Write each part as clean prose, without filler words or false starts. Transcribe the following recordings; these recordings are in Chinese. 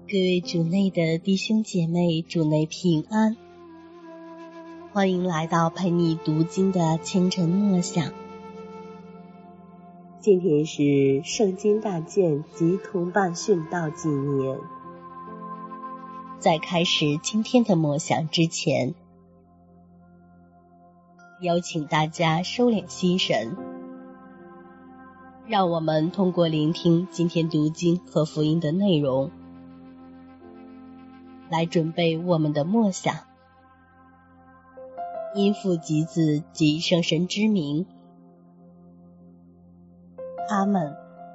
各位主内的弟兄姐妹，主内平安，欢迎来到陪你读经的清晨默想。今天是圣经大件及同伴殉道纪念。在开始今天的默想之前，邀请大家收敛心神，让我们通过聆听今天读经和福音的内容，来准备我们的默想。因父及子及圣神之名，阿们。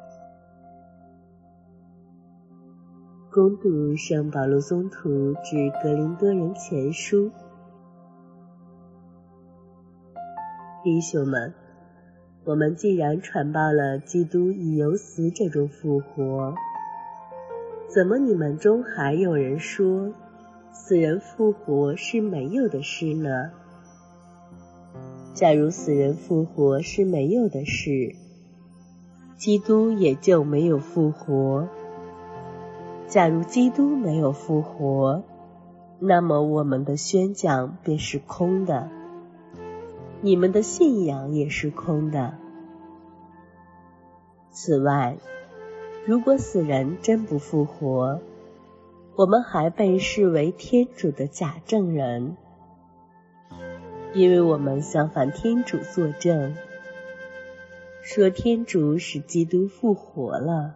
恭读圣保禄宗徒致格林多人前书。弟兄们，我们既然传报了基督已由死者中复活，怎么你们中还有人说死人复活是没有的事呢？假如死人复活是没有的事，基督也就没有复活。假如基督没有复活，那么我们的宣讲便是空的，你们的信仰也是空的。此外，如果死人真不复活，我们还被视为天主的假证人，因为我们相反天主作证，说天主使基督复活了。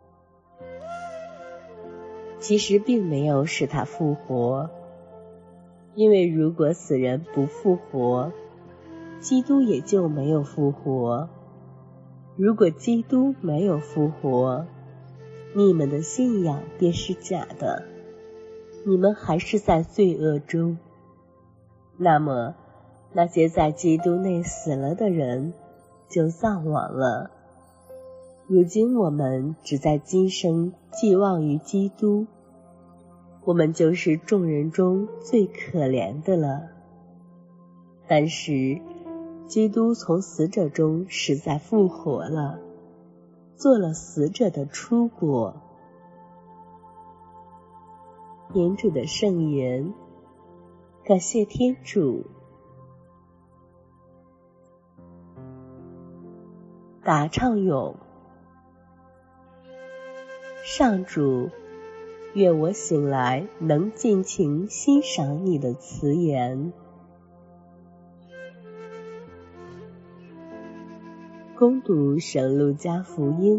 其实并没有使他复活，因为如果死人不复活，基督也就没有复活。如果基督没有复活，你们的信仰便是假的，你们还是在罪恶中。那么那些在基督内死了的人就丧亡了。如今我们只在今生寄望于基督，我们就是众人中最可怜的了。但是基督从死者中实在复活了，做了死者的出国。天主的圣言，感谢天主。答唱咏。上主，愿我醒来能尽情欣赏你的慈言。恭读圣路加福音。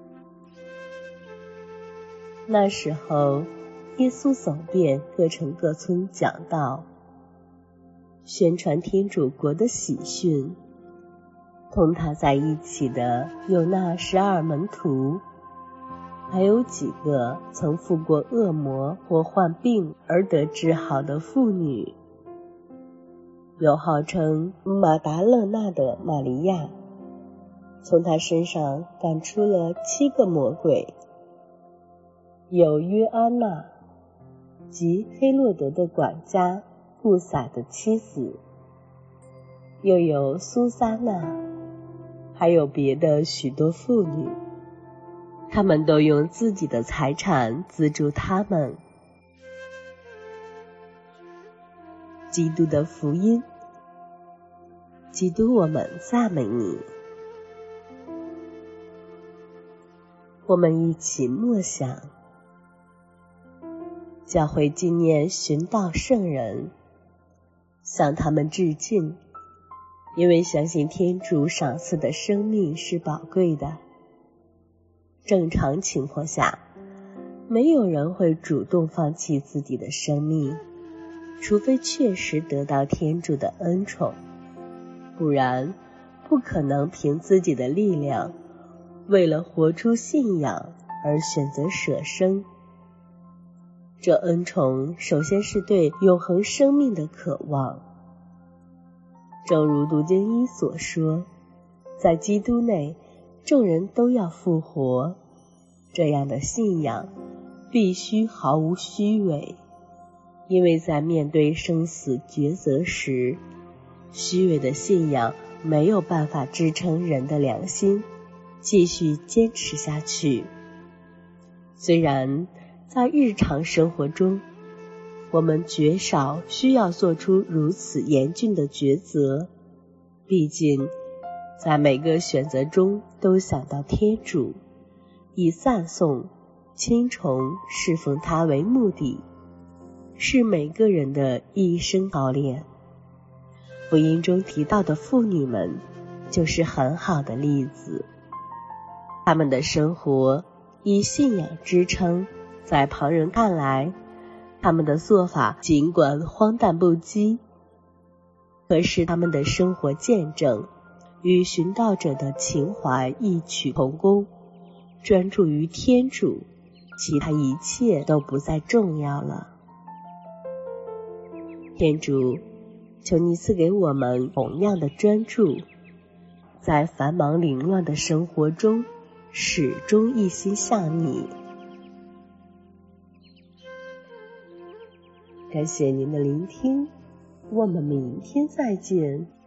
那时候，耶稣走遍各城各村讲道，宣传天主国的喜讯。同他在一起的有那12门徒，还有几个曾附过恶魔或患病而得治好的妇女，有号称马达勒纳的玛利亚，从他身上赶出了7个魔鬼，有约安娜及黑落德的管家布撒的妻子，又有苏撒娜，还有别的许多妇女，他们都用自己的财产资助他们。基督的福音。基督，我们赞美你。我们一起默想，教会纪念殉道圣人，向他们致敬，因为相信天主赏赐的生命是宝贵的。正常情况下，没有人会主动放弃自己的生命，除非确实得到天主的恩宠，不然不可能凭自己的力量，为了活出信仰而选择舍生。这恩宠首先是对永恒生命的渴望。正如读经1所说，在基督内众人都要复活，这样的信仰必须毫无虚伪，因为在面对生死抉择时，虚伪的信仰没有办法支撑人的良心继续坚持下去。虽然在日常生活中，我们绝少需要做出如此严峻的抉择，毕竟在每个选择中都想到天主，以赞颂、亲崇、侍奉他为目的，是每个人的一生操练。福音中提到的妇女们就是很好的例子，她们的生活以信仰支撑，在旁人看来，他们的做法尽管荒诞不羁，可是他们的生活见证与寻道者的情怀异曲同工，专注于天主，其他一切都不再重要了。天主，求你赐给我们同样的专注，在繁忙凌乱的生活中始终一心向你。感谢您的聆听，我们明天再见。